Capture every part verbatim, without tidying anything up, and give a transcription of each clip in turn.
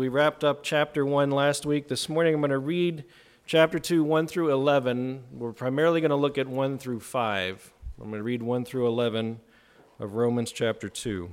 wrapped up chapter one last week. This morning I'm going to read chapter two, one through eleven. We're primarily going to look at one through five. I'm going to read one through eleven of Romans chapter two.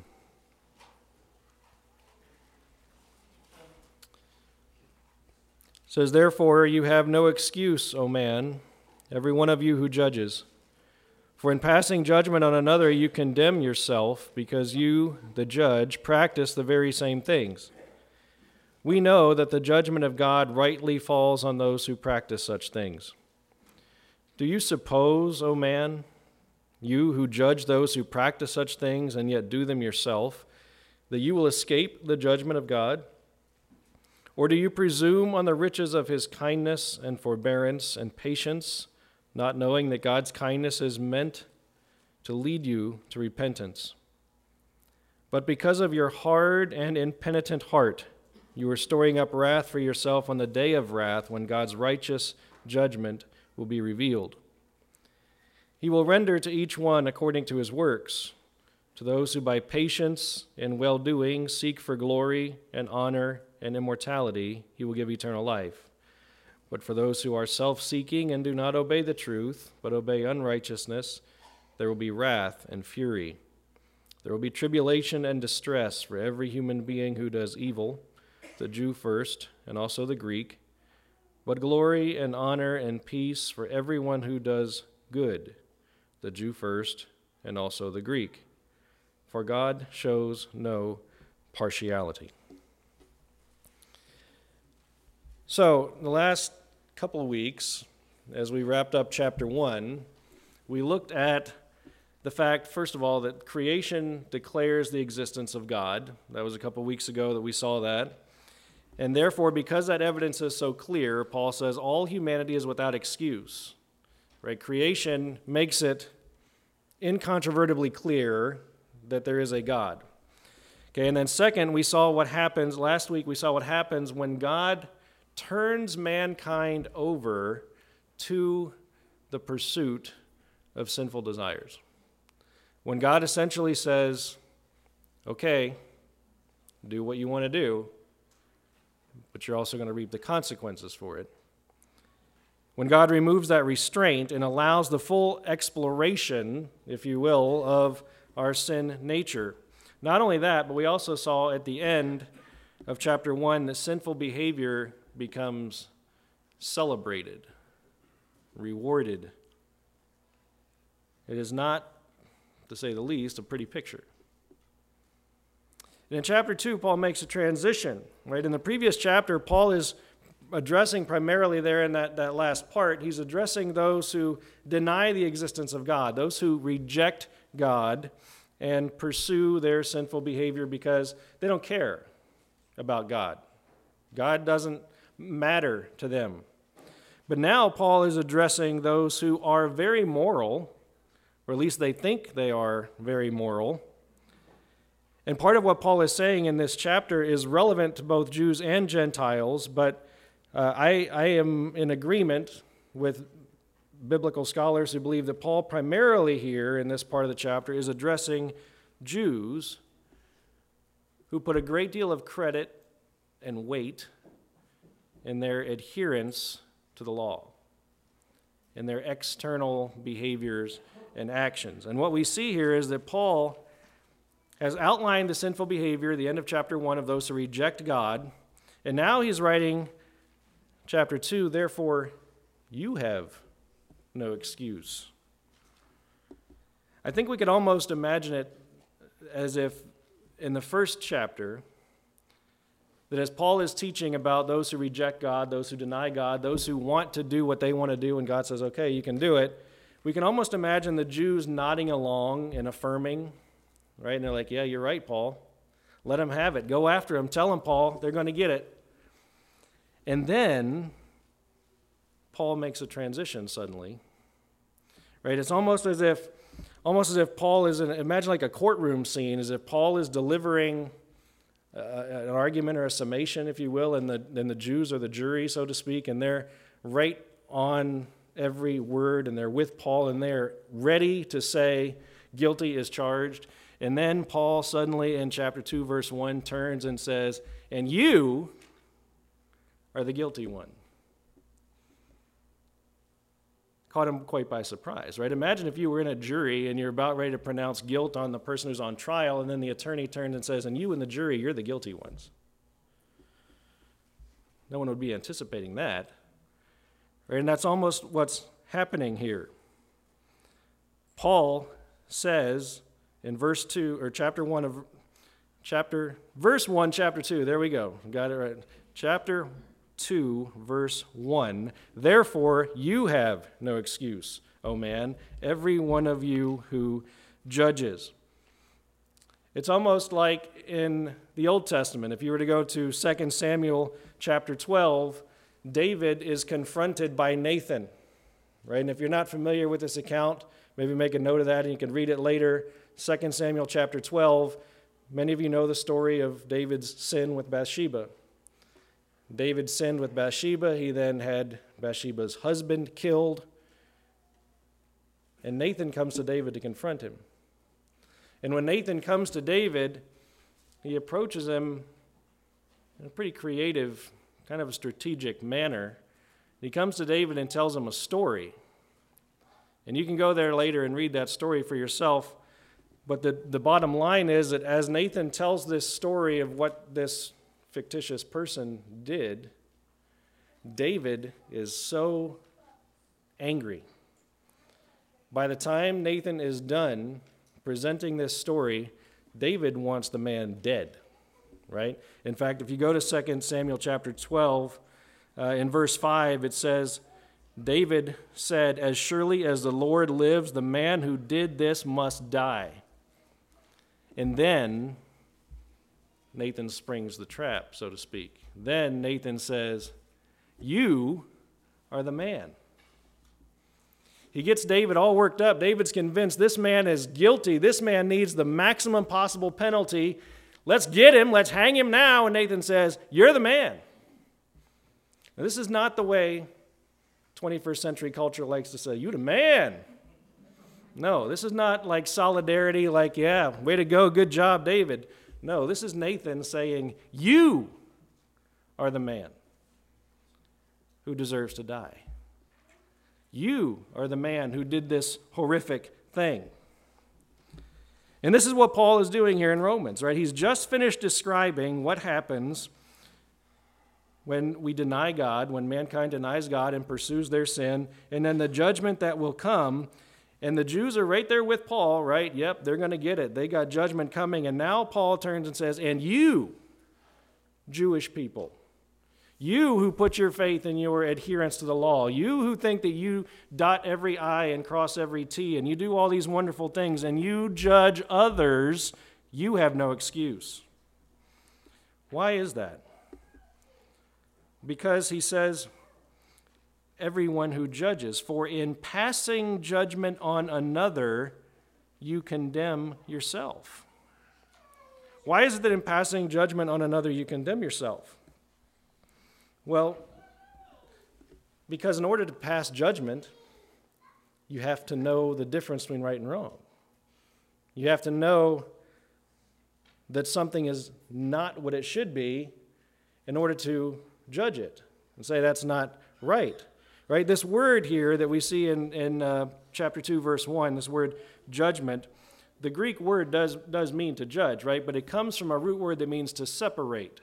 It says, "Therefore you have no excuse, O man, every one of you who judges. For in passing judgment on another you condemn yourself, because you, the judge, practice the very same things. We know that the judgment of God rightly falls on those who practice such things. Do you suppose, O man, you who judge those who practice such things and yet do them yourself, that you will escape the judgment of God? Or do you presume on the riches of his kindness and forbearance and patience, not knowing that God's kindness is meant to lead you to repentance? But because of your hard and impenitent heart, you are storing up wrath for yourself on the day of wrath, when God's righteous judgment will be revealed. He will render to each one according to his works. To those who by patience and well-doing seek for glory and honor and immortality, he will give eternal life. But for those who are self-seeking and do not obey the truth, but obey unrighteousness, there will be wrath and fury. There will be tribulation and distress for every human being who does evil, the Jew first, and also the Greek, but glory and honor and peace for everyone who does good, the Jew first, and also the Greek. For God shows no partiality." So, the last couple of weeks, as we wrapped up chapter one, we looked at the fact, first of all, that creation declares the existence of God. That was a couple of weeks ago that we saw that. And therefore, because that evidence is so clear, Paul says all humanity is without excuse. Right? Creation makes it incontrovertibly clear that there is a God. Okay, and then second, we saw what happens, last week we saw what happens when God turns mankind over to the pursuit of sinful desires. When God essentially says, okay, do what you want to do, but you're also going to reap the consequences for it. When God removes that restraint and allows the full exploration, if you will, of our sin nature. Not only that, but we also saw at the end of chapter one that sinful behavior becomes celebrated, rewarded. It is not, to say the least, a pretty picture. And in chapter two, Paul makes a transition. Right? In the previous chapter, Paul is addressing primarily there in that, that last part, he's addressing those who deny the existence of God, those who reject God and pursue their sinful behavior because they don't care about God. God doesn't matter to them. But now Paul is addressing those who are very moral, or at least they think they are very moral. And part of what Paul is saying in this chapter is relevant to both Jews and Gentiles, but uh, I, I am in agreement with biblical scholars who believe that Paul primarily here in this part of the chapter is addressing Jews who put a great deal of credit and weight in their adherence to the law, in their external behaviors and actions. And what we see here is that Paul has outlined the sinful behavior at the end of chapter one of those who reject God, and now he's writing chapter two, therefore you have no excuse. I think we could almost imagine it as if in the first chapter, that as Paul is teaching about those who reject God, those who deny God, those who want to do what they want to do, and God says, okay, you can do it, we can almost imagine the Jews nodding along and affirming, right? And they're like, yeah, you're right, Paul. Let them have it. Go after them. Tell them, Paul, they're going to get it. And then Paul makes a transition suddenly, right? It's almost as if, almost as if Paul is, in, imagine like a courtroom scene, as if Paul is delivering Uh, an argument or a summation, if you will, and the, and the Jews are the jury, so to speak, and they're right on every word, and they're with Paul, and they're ready to say guilty is charged. And then Paul suddenly in chapter two, verse one, turns and says, and you, are the guilty one. Caught him quite by surprise, right? Imagine if you were in a jury and you're about ready to pronounce guilt on the person who's on trial, and then the attorney turns and says, and you and the jury, you're the guilty ones. No one would be anticipating that. Right? And that's almost what's happening here. Paul says in verse two, or chapter one of chapter, verse one, chapter two, there we go. Got it right. Chapter two, verse one, therefore you have no excuse, O man, every one of you who judges. It's almost like in the Old Testament. If you were to go to Second Samuel chapter twelve, David is confronted by Nathan, right? And if you're not familiar with this account, maybe make a note of that and you can read it later. Second Samuel chapter twelve, many of you know the story of David's sin with Bathsheba. David sinned with Bathsheba. He then had Bathsheba's husband killed. And Nathan comes to David to confront him. And when Nathan comes to David, he approaches him in a pretty creative, kind of a strategic manner. He comes to David and tells him a story. And you can go there later and read that story for yourself. But the, the bottom line is that as Nathan tells this story of what this fictitious person did, David is so angry. By the time Nathan is done presenting this story, David wants the man dead, right? In fact, if you go to Second Samuel chapter twelve, uh, in verse five, it says, David said, as surely as the Lord lives, the man who did this must die. And then Nathan springs the trap, so to speak. Then Nathan says, you are the man. He gets David all worked up. David's convinced this man is guilty. This man needs the maximum possible penalty. Let's get him. Let's hang him now. And Nathan says, you're the man. Now, this is not the way twenty-first century culture likes to say, you the man. No, this is not like solidarity, like, yeah, way to go, good job, David. No, this is Nathan saying, you are the man who deserves to die. You are the man who did this horrific thing. And this is what Paul is doing here in Romans, right? He's just finished describing what happens when we deny God, when mankind denies God and pursues their sin, and then the judgment that will come. And the Jews are right there with Paul, right? Yep, they're going to get it. They got judgment coming. And now Paul turns and says, and you, Jewish people, you who put your faith in your adherence to the law, you who think that you dot every I and cross every T, and you do all these wonderful things, and you judge others, you have no excuse. Why is that? Because he says, everyone who judges, for in passing judgment on another, you condemn yourself. Why is it that in passing judgment on another, you condemn yourself? Well, because in order to pass judgment, you have to know the difference between right and wrong. You have to know that something is not what it should be in order to judge it and say that's not right. Right, this word here that we see in, in uh, chapter two, verse one, this word judgment, the Greek word does, does mean to judge, right? But it comes from a root word that means to separate.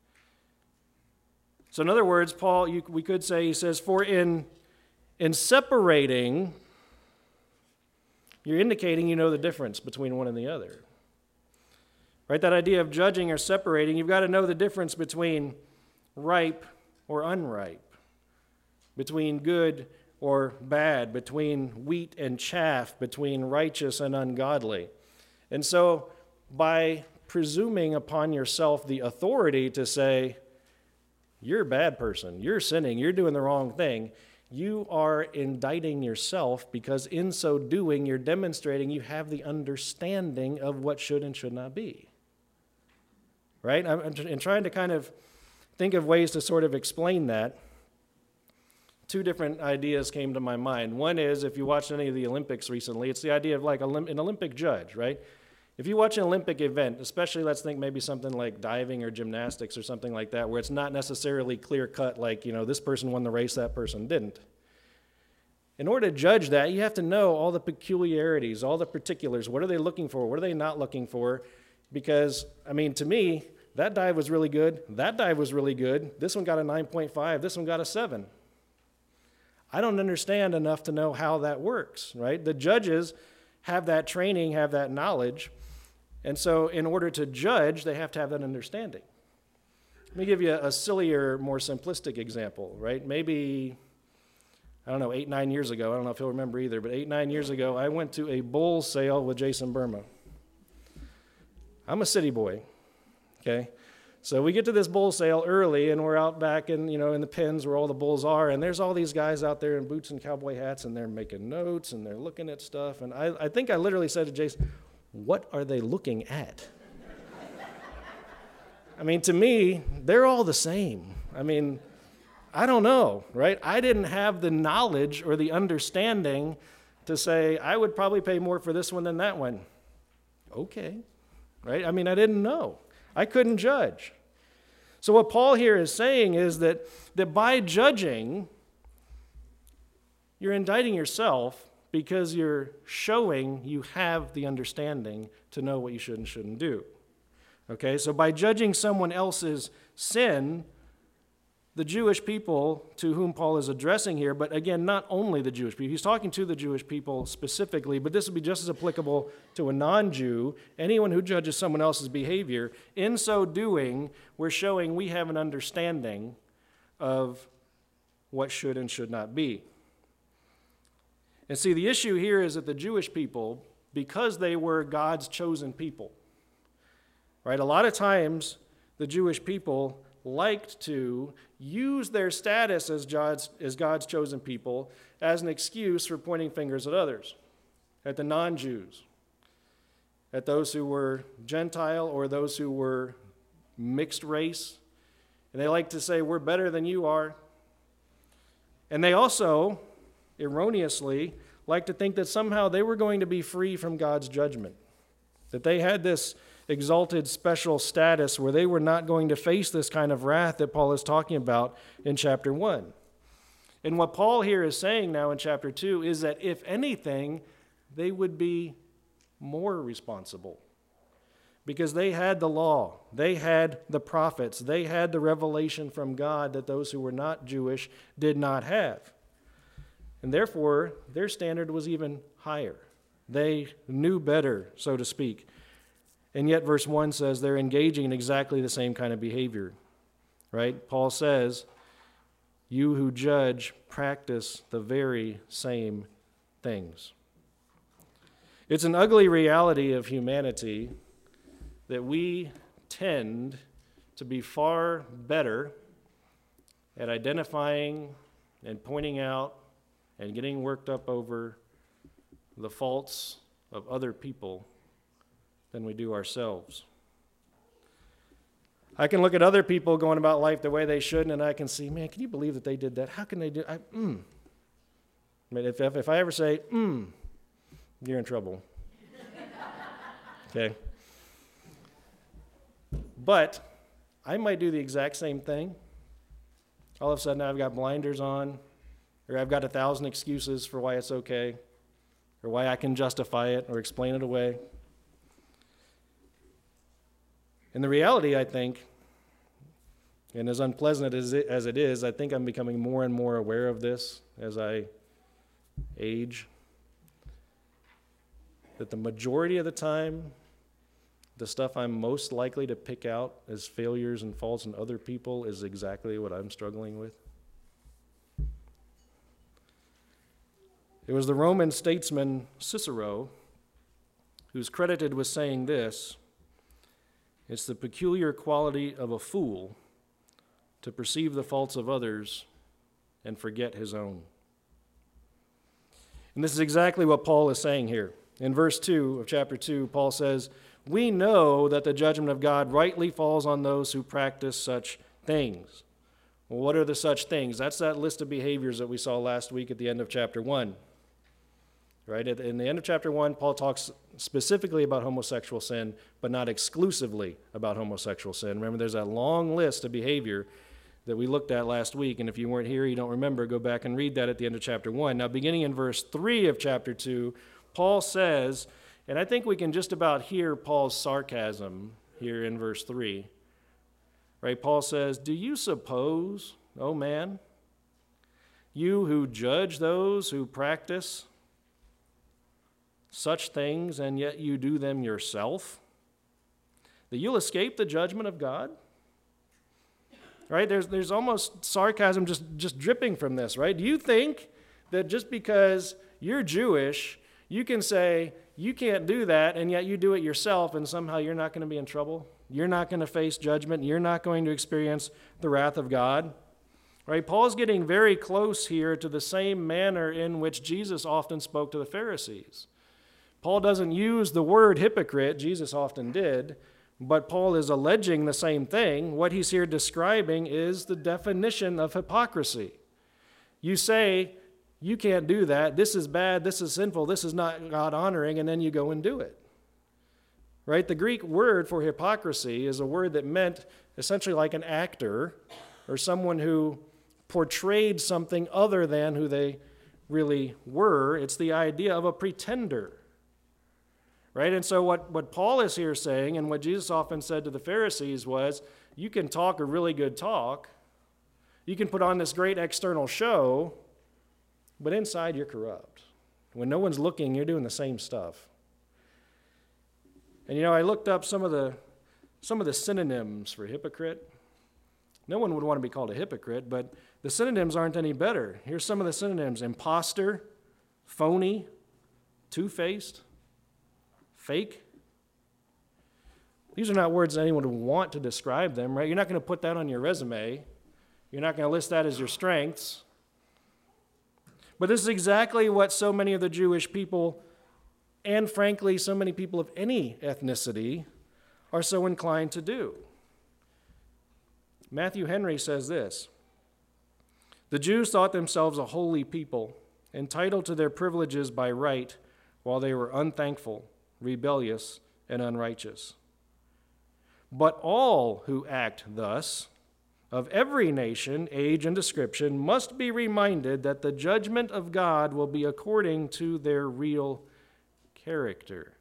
So in other words, Paul, you, we could say, he says, for in, in separating, you're indicating you know the difference between one and the other. Right, that idea of judging or separating, you've got to know the difference between ripe or unripe, between good or bad, between wheat and chaff, between righteous and ungodly. And so by presuming upon yourself the authority to say, you're a bad person, you're sinning, you're doing the wrong thing, you are indicting yourself, because in so doing, you're demonstrating you have the understanding of what should and should not be. Right? I'm, I'm trying to kind of think of ways to sort of explain that. Two different ideas came to my mind. One is, if you watched any of the Olympics recently, it's the idea of like an Olympic judge, right? If you watch an Olympic event, especially let's think maybe something like diving or gymnastics or something like that, where it's not necessarily clear-cut like, you know, this person won the race, that person didn't. In order to judge that, you have to know all the peculiarities, all the particulars. What are they looking for? What are they not looking for? Because, I mean, to me, that dive was really good. That dive was really good. This one got a nine point five. This one got a seven. I don't understand enough to know how that works, right? The judges have that training, have that knowledge. And so in order to judge, they have to have that understanding. Let me give you a sillier, more simplistic example, right? Maybe, I don't know, eight, nine years ago, I don't know if you'll remember either, but eight, nine years ago, I went to a bull sale with Jason Burma. I'm a city boy, okay? So we get to this bull sale early, and we're out back in, you know, in the pens where all the bulls are, and there's all these guys out there in boots and cowboy hats, and they're making notes, and they're looking at stuff, and I, I think I literally said to Jason, what are they looking at? I mean, to me, they're all the same. I mean, I don't know, right? I didn't have the knowledge or the understanding to say, I would probably pay more for this one than that one. Okay, right? I mean, I didn't know. I couldn't judge. So what Paul here is saying is that, that by judging, you're indicting yourself because you're showing you have the understanding to know what you should and shouldn't do. Okay, so by judging someone else's sin, the Jewish people to whom Paul is addressing here, but again, not only the Jewish people. He's talking to the Jewish people specifically, but this would be just as applicable to a non-Jew, anyone who judges someone else's behavior. In so doing, we're showing we have an understanding of what should and should not be. And see, the issue here is that the Jewish people, because they were God's chosen people, right? A lot of times, the Jewish people liked to use their status as God's, as God's chosen people as an excuse for pointing fingers at others, at the non-Jews, at those who were Gentile or those who were mixed race. And they like to say, we're better than you are. And they also, erroneously, like to think that somehow they were going to be free from God's judgment, that they had this exalted special status where they were not going to face this kind of wrath that Paul is talking about in chapter one. And what Paul here is saying now in chapter two is that if anything, they would be more responsible because they had the law, they had the prophets, they had the revelation from God that those who were not Jewish did not have. And therefore, their standard was even higher. They knew better, so to speak. And yet verse one says they're engaging in exactly the same kind of behavior, right? Paul says, you who judge practice the very same things. It's an ugly reality of humanity that we tend to be far better at identifying and pointing out and getting worked up over the faults of other people than we do ourselves. I can look at other people going about life the way they shouldn't, and I can see, man, can you believe that they did that? How can they do I, mm. I mean, if, if, if I ever say, mm, you're in trouble. Okay? But I might do the exact same thing. All of a sudden, I've got blinders on, or I've got a thousand excuses for why it's okay, or why I can justify it or explain it away. And the reality, I think, and as unpleasant as it, as it is, I think I'm becoming more and more aware of this as I age, that the majority of the time, the stuff I'm most likely to pick out as failures and faults in other people is exactly what I'm struggling with. It was the Roman statesman Cicero who's credited with saying this: it's the peculiar quality of a fool to perceive the faults of others and forget his own. And this is exactly what Paul is saying here. In verse two of chapter two, Paul says, we know that the judgment of God rightly falls on those who practice such things. Well, what are the such things? That's that list of behaviors that we saw last week at the end of chapter one. Right? At, in the end of chapter one, Paul talks specifically about homosexual sin, but not exclusively about homosexual sin. Remember, there's that long list of behavior that we looked at last week, and if you weren't here, you don't remember, go back and read that at the end of chapter one. Now, beginning in verse three of chapter two, Paul says, and I think we can just about hear Paul's sarcasm here in verse three. Right? Paul says, "Do you suppose, oh man, you who judge those who practice such things, and yet you do them yourself, that you'll escape the judgment of God?" Right? There's there's almost sarcasm just, just dripping from this, right? Do you think that just because you're Jewish, you can say, you can't do that, and yet you do it yourself, and somehow you're not going to be in trouble? You're not going to face judgment. You're not going to experience the wrath of God. Right? Paul's getting very close here to the same manner in which Jesus often spoke to the Pharisees. Paul doesn't use the word hypocrite, Jesus often did, but Paul is alleging the same thing. What he's here describing is the definition of hypocrisy. You say, you can't do that, this is bad, this is sinful, this is not God-honoring, and then you go and do it. Right? The Greek word for hypocrisy is a word that meant essentially like an actor or someone who portrayed something other than who they really were. It's the idea of a pretender. Right? And so what, what Paul is here saying, and what Jesus often said to the Pharisees was, you can talk a really good talk, you can put on this great external show, but inside you're corrupt. When no one's looking, you're doing the same stuff. And you know, I looked up some of the some of the synonyms for hypocrite. No one would want to be called a hypocrite, but the synonyms aren't any better. Here's some of the synonyms: imposter, phony, two-faced, fake. These are not words that anyone would want to describe them, right? You're not going to put that on your resume. You're not going to list that as your strengths. But this is exactly what so many of the Jewish people, and frankly, so many people of any ethnicity, are so inclined to do. Matthew Henry says this: "The Jews thought themselves a holy people, entitled to their privileges by right, while they were unthankful, rebellious, and unrighteous. But all who act thus, of every nation, age, and description, must be reminded that the judgment of God will be according to their real character."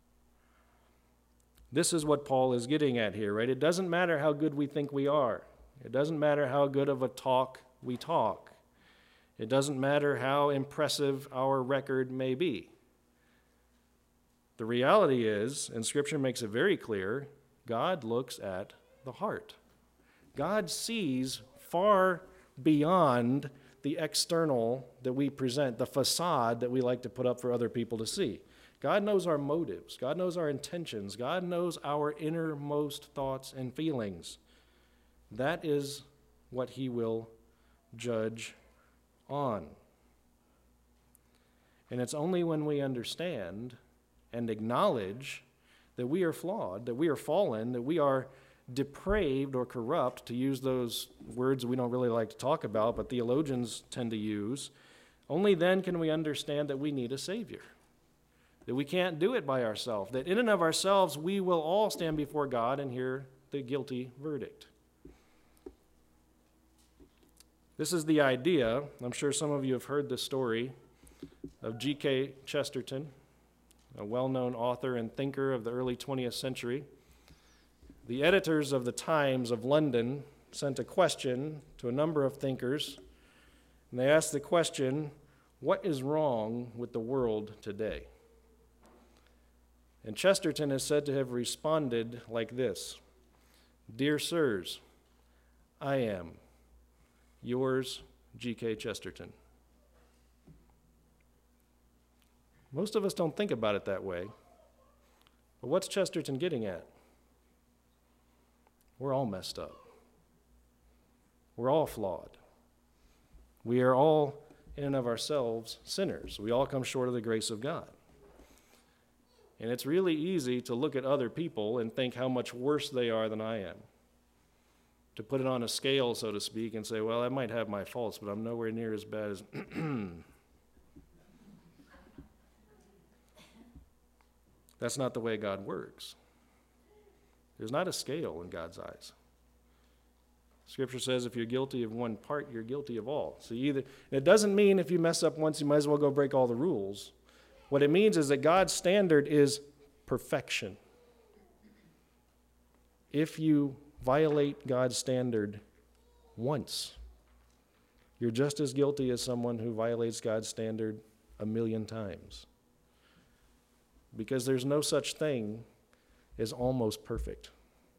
This is what Paul is getting at here, right? It doesn't matter how good we think we are. It doesn't matter how good of a talk we talk. It doesn't matter how impressive our record may be. The reality is, and Scripture makes it very clear, God looks at the heart. God sees far beyond the external that we present, the facade that we like to put up for other people to see. God knows our motives. God knows our intentions. God knows our innermost thoughts and feelings. That is what he will judge on. And it's only when we understand and acknowledge that we are flawed, that we are fallen, that we are depraved or corrupt, to use those words we don't really like to talk about, but theologians tend to use, only then can we understand that we need a Savior, that we can't do it by ourselves, that in and of ourselves we will all stand before God and hear the guilty verdict. This is the idea, I'm sure some of you have heard this story, of G K Chesterton, a well-known author and thinker of the early twentieth century. The editors of the Times of London sent a question to a number of thinkers, and they asked the question, what is wrong with the world today? And Chesterton is said to have responded like this: "Dear sirs, I am yours, G K Chesterton." Most of us don't think about it that way. But what's Chesterton getting at? We're all messed up. We're all flawed. We are all, in and of ourselves, sinners. We all come short of the grace of God. And it's really easy to look at other people and think how much worse they are than I am. To put it on a scale, so to speak, and say, well, I might have my faults, but I'm nowhere near as bad as... That's not the way God works. There's not a scale in God's eyes. Scripture says if you're guilty of one part, you're guilty of all. So you either, it doesn't mean if you mess up once, you might as well go break all the rules. What it means is that God's standard is perfection. If you violate God's standard once, you're just as guilty as someone who violates God's standard a million times. Because there's no such thing as almost perfect.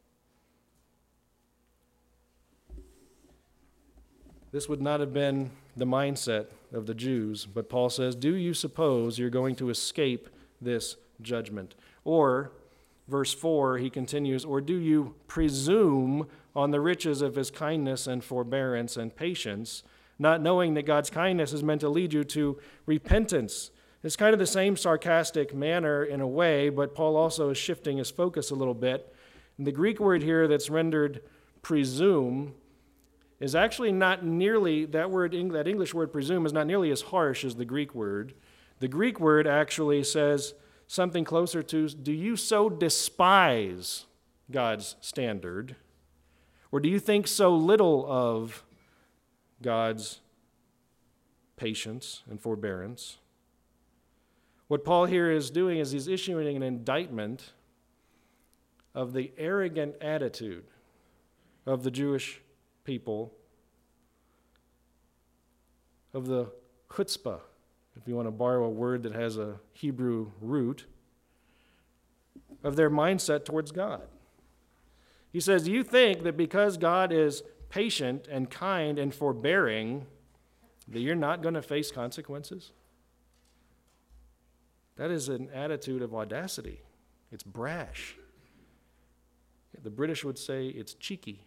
This would not have been the mindset of the Jews, but Paul says, do you suppose you're going to escape this judgment? Or, verse four, he continues, or do you presume on the riches of his kindness and forbearance and patience, not knowing that God's kindness is meant to lead you to repentance? It's kind of the same sarcastic manner in a way, but Paul also is shifting his focus a little bit. And the Greek word here that's rendered presume is actually not nearly, that word, that English word presume is not nearly as harsh as the Greek word. The Greek word actually says something closer to, do you so despise God's standard? Or do you think so little of God's patience and forbearance? What Paul here is doing is he's issuing an indictment of the arrogant attitude of the Jewish people, of the chutzpah, if you want to borrow a word that has a Hebrew root, of their mindset towards God. He says, you think that because God is patient and kind and forbearing, that you're not going to face consequences? That is an attitude of audacity. It's brash. The British would say it's cheeky.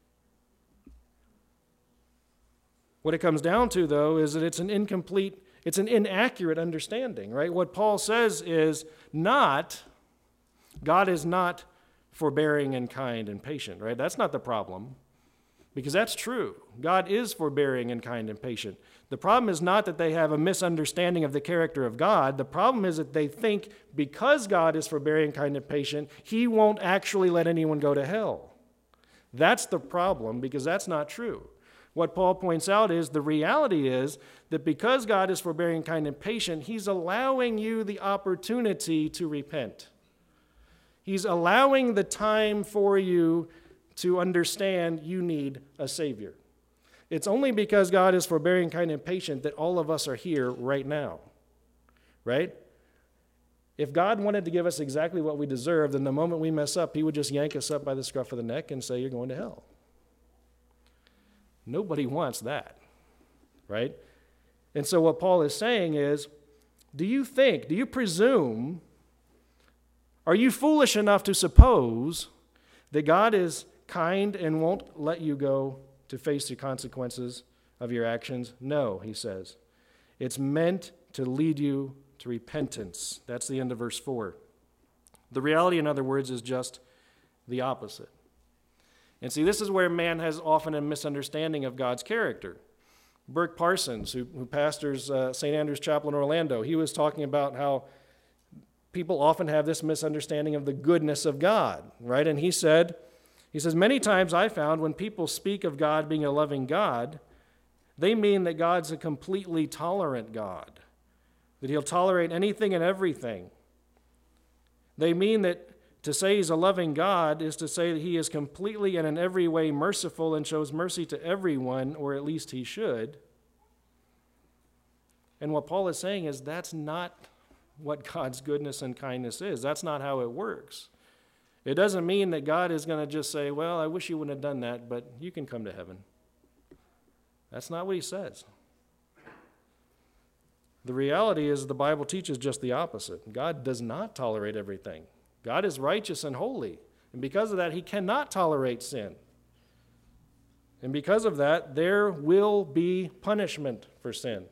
What it comes down to, though, is that it's an incomplete, it's an inaccurate understanding, right? What Paul says is not, God is not forbearing and kind and patient, right? That's not the problem, because that's true. God is forbearing and kind and patient. The problem is not that they have a misunderstanding of the character of God. The problem is that they think because God is forbearing, kind, and patient, he won't actually let anyone go to hell. That's the problem, because that's not true. What Paul points out is the reality is that because God is forbearing, kind, and patient, he's allowing you the opportunity to repent. He's allowing the time for you to understand you need a Savior. It's only because God is forbearing, kind, and patient that all of us are here right now, right? If God wanted to give us exactly what we deserve, then the moment we mess up, he would just yank us up by the scruff of the neck and say, you're going to hell. Nobody wants that, right? And so what Paul is saying is, do you think, do you presume, are you foolish enough to suppose that God is kind and won't let you go to face the consequences of your actions? No, he says. It's meant to lead you to repentance. That's the end of verse four. The reality, in other words, is just the opposite. And see, this is where man has often a misunderstanding of God's character. Burke Parsons, who, who pastors uh, Saint Andrew's Chapel in Orlando, he was talking about how people often have this misunderstanding of the goodness of God, right? And he said, he says, many times I found when people speak of God being a loving God, they mean that God's a completely tolerant God, that he'll tolerate anything and everything. They mean that to say he's a loving God is to say that he is completely and in every way merciful and shows mercy to everyone, or at least he should. And what Paul is saying is that's not what God's goodness and kindness is. That's not how it works. It doesn't mean that God is going to just say, well, I wish you wouldn't have done that, but you can come to heaven. That's not what he says. The reality is the Bible teaches just the opposite. God does not tolerate everything. God is righteous and holy, and because of that, he cannot tolerate sin. And because of that, there will be punishment for sin.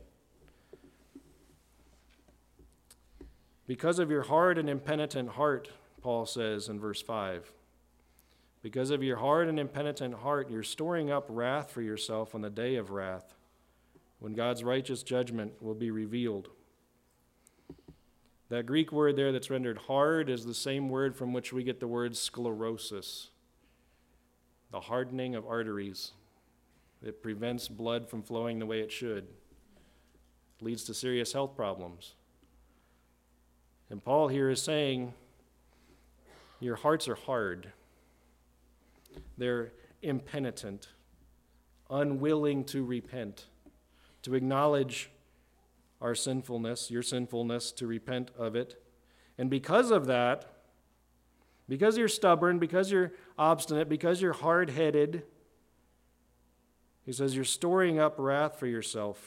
Because of your hard and impenitent heart, Paul says in verse five, because of your hard and impenitent heart, you're storing up wrath for yourself on the day of wrath, when God's righteous judgment will be revealed. That Greek word there that's rendered hard is the same word from which we get the word sclerosis, the hardening of arteries. It prevents blood from flowing the way it should. It leads to serious health problems. And Paul here is saying, your hearts are hard. They're impenitent, unwilling to repent, to acknowledge our sinfulness, your sinfulness, to repent of it. And because of that, because you're stubborn, because you're obstinate, because you're hard-headed, he says you're storing up wrath for yourself.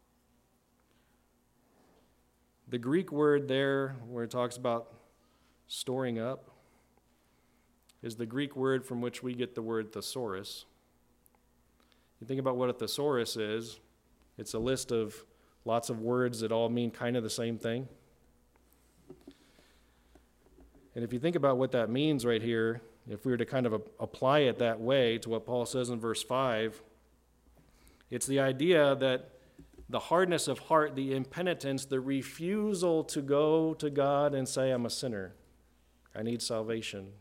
The Greek word there, where it talks about storing up, is the Greek word from which we get the word thesaurus. You think about what a thesaurus is, it's a list of lots of words that all mean kind of the same thing. And if you think about what that means right here, if we were to kind of a- apply it that way to what Paul says in verse five, it's the idea that the hardness of heart, the impenitence, the refusal to go to God and say, I'm a sinner, I need salvation.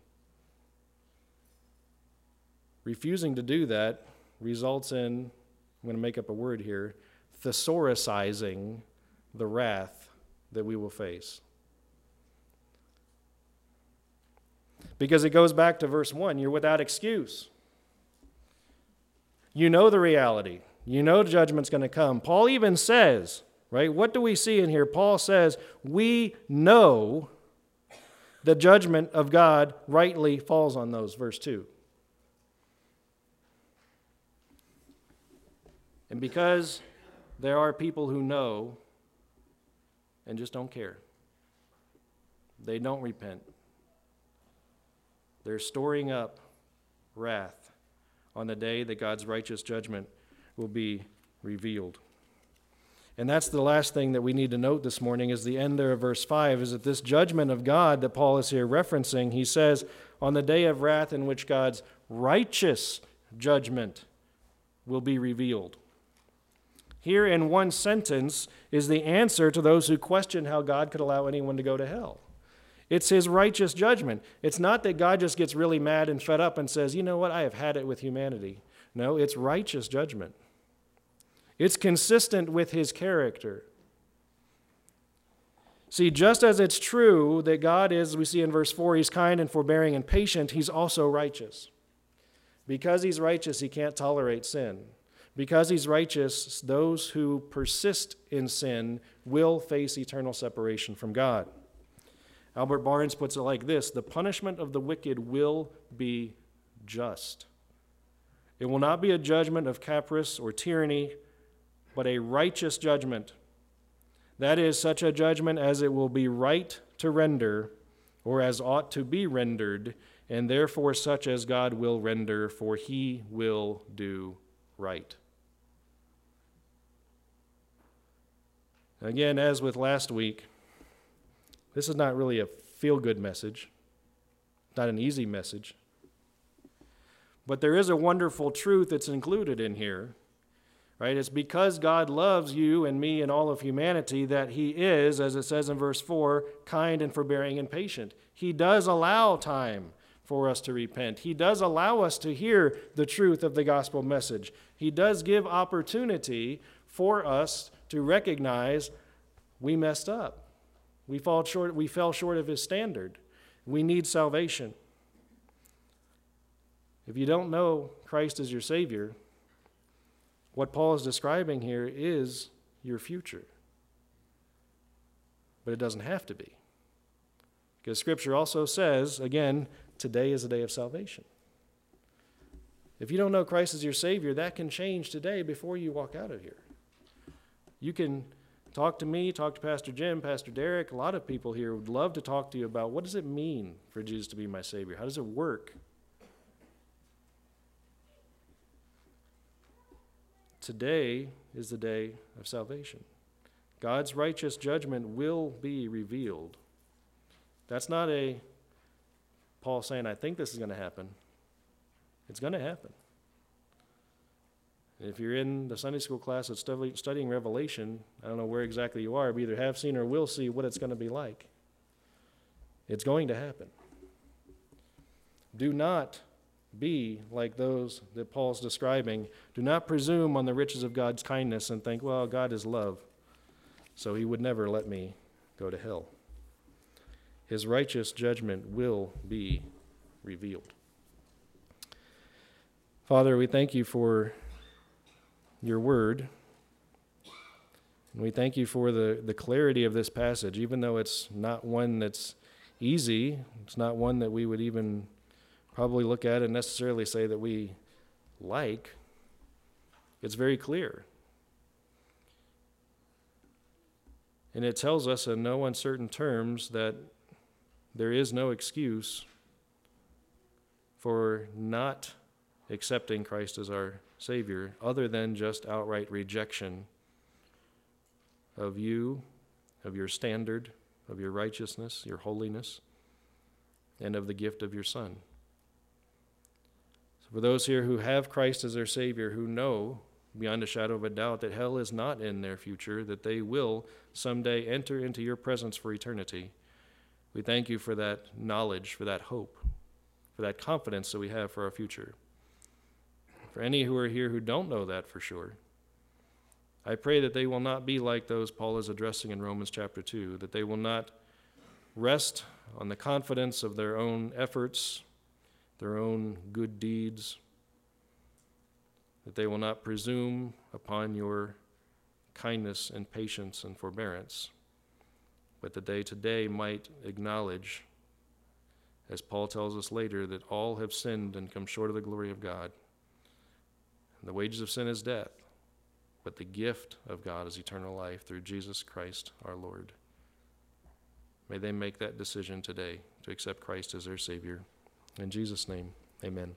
Refusing to do that results in, I'm going to make up a word here, thesaurusizing the wrath that we will face. Because it goes back to verse one, you're without excuse. You know the reality. You know judgment's going to come. Paul even says, right, what do we see in here? Paul says, we know the judgment of God rightly falls on those, verse two. And because there are people who know and just don't care, they don't repent, they're storing up wrath on the day that God's righteous judgment will be revealed. And that's the last thing that we need to note this morning is the end there of verse five, is that this judgment of God that Paul is here referencing, he says, on the day of wrath in which God's righteous judgment will be revealed. Here in one sentence is the answer to those who question how God could allow anyone to go to hell. It's his righteous judgment. It's not that God just gets really mad and fed up and says, you know what, I have had it with humanity. No, it's righteous judgment. It's consistent with his character. See, just as it's true that God is, as we see in verse four, he's kind and forbearing and patient, he's also righteous. Because he's righteous, he can't tolerate sin. Because he's righteous, those who persist in sin will face eternal separation from God. Albert Barnes puts it like this: the punishment of the wicked will be just. It will not be a judgment of caprice or tyranny, but a righteous judgment. That is, such a judgment as it will be right to render, or as ought to be rendered, and therefore such as God will render, for he will do right. Again, as with last week, this is not really a feel-good message, not an easy message. But there is a wonderful truth that's included in here, right? It's because God loves you and me and all of humanity that he is, as it says in verse four, kind and forbearing and patient. He does allow time for us to repent. He does allow us to hear the truth of the gospel message. He does give opportunity for us to recognize we messed up. We fall short, we fell short of his standard. We need salvation. If you don't know Christ as your Savior, what Paul is describing here is your future. But it doesn't have to be. Because Scripture also says, again, today is the day of salvation. If you don't know Christ as your Savior, that can change today before you walk out of here. You can talk to me, talk to Pastor Jim, Pastor Derek. A lot of people here would love to talk to you about what does it mean for Jesus to be my Savior? How does it work? Today is the day of salvation. God's righteous judgment will be revealed. That's not a Paul saying, I think this is going to happen. It's going to happen. If you're in the Sunday school class that's studying Revelation, I don't know where exactly you are, but either have seen or will see what it's going to be like. It's going to happen. Do not be like those that Paul's describing. Do not presume on the riches of God's kindness and think, well, God is love, so he would never let me go to hell. His righteous judgment will be revealed. Father, we thank you for your word. And we thank you for the, the clarity of this passage, even though it's not one that's easy. It's not one that we would even probably look at and necessarily say that we like. It's very clear. And it tells us in no uncertain terms that there is no excuse for not accepting Christ as our Savior other than just outright rejection of you, of your standard, of your righteousness, your holiness, and of the gift of your Son. So for those here who have Christ as their Savior, who know beyond a shadow of a doubt that hell is not in their future, that they will someday enter into your presence for eternity, we thank you for that knowledge, for that hope, for that confidence that we have for our future. For any who are here who don't know that for sure, I pray that they will not be like those Paul is addressing in Romans chapter two, that they will not rest on the confidence of their own efforts, their own good deeds, that they will not presume upon your kindness and patience and forbearance, but that they today might acknowledge, as Paul tells us later, that all have sinned and come short of the glory of God. And the wages of sin is death, but the gift of God is eternal life through Jesus Christ our Lord. May they make that decision today to accept Christ as their Savior. In Jesus' name, amen.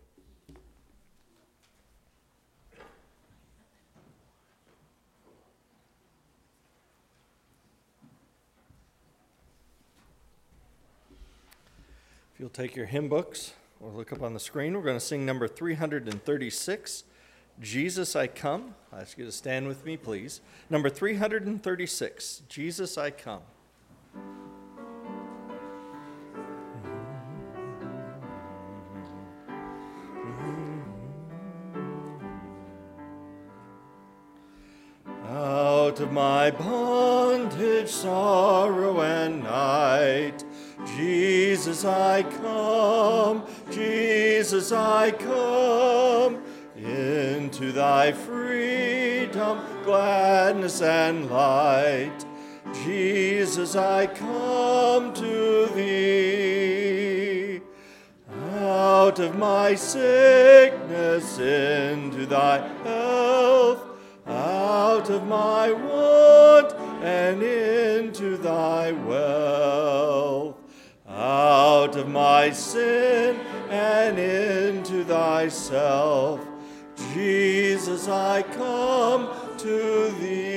If you'll take your hymn books or look up on the screen, we're going to sing number three hundred thirty-six, Jesus I Come. I ask you to stand with me, please. Number three hundred thirty-six, Jesus I Come. Out of my bondage, sorrow, and night, Jesus I come, Jesus I come, into thy freedom, gladness, and light. Jesus I come to thee. Out of my sickness into thy health, out of my want and into thy wealth, out of my sin and into thyself, Jesus I come to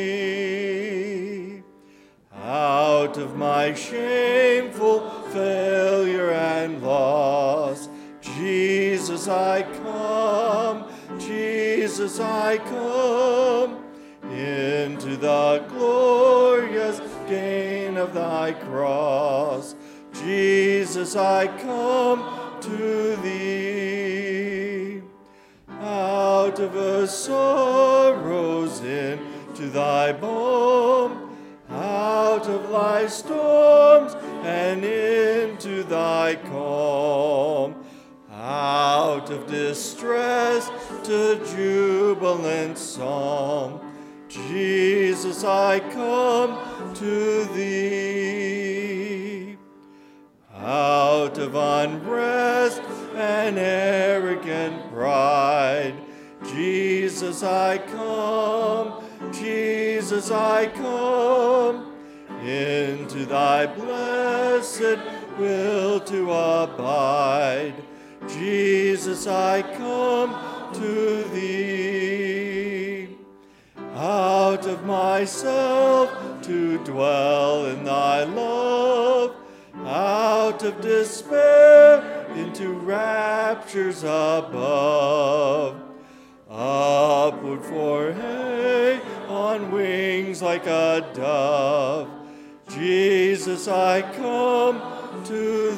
thee. Out of my shameful failure and loss, Jesus I come, Jesus I come, into the glorious gain of thy cross. Jesus I come to thee. Out of the sorrows into thy balm, out of thy storms and into thy calm, out of distress to jubilant psalm, Jesus I come to thee. Out of unrest and arrogant pride, Jesus I come, Jesus I come, into thy blessed will to abide. Jesus I come to thee. Out of myself to dwell in thy love, out of despair into raptures above, upward for hey on wings like a dove. Jesus I come to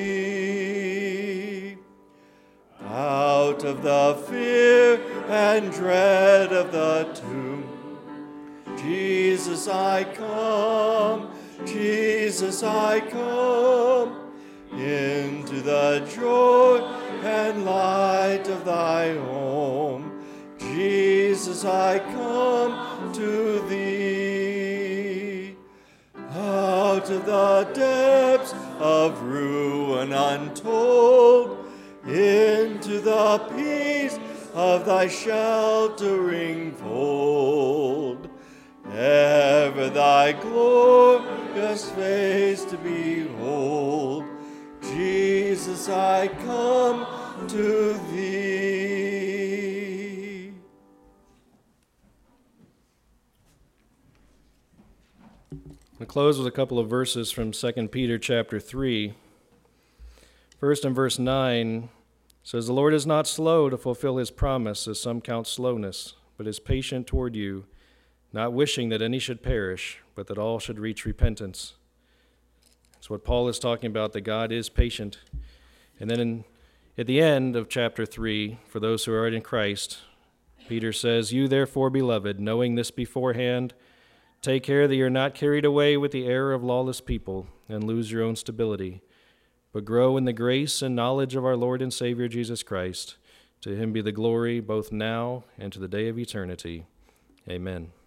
thee. Out of the fear and dread of the tomb, Jesus, I come, Jesus, I come, into the joy and light of thy home. Jesus, I come to thee. Out of the depths of ruin untold, into the peace of thy sheltering fold, ever thy glorious face to behold. Jesus, I come to thee. We'll close with a couple of verses from Second Peter chapter three. First, in verse nine, says, "The Lord is not slow to fulfill his promise, as some count slowness, but is patient toward you, not wishing that any should perish, but that all should reach repentance." That's what Paul is talking about, that God is patient. And then in, at the end of chapter three, for those who are in Christ, Peter says, "You therefore, beloved, knowing this beforehand, take care that you're not carried away with the error of lawless people and lose your own stability, but grow in the grace and knowledge of our Lord and Savior Jesus Christ. To him be the glory both now and to the day of eternity. Amen."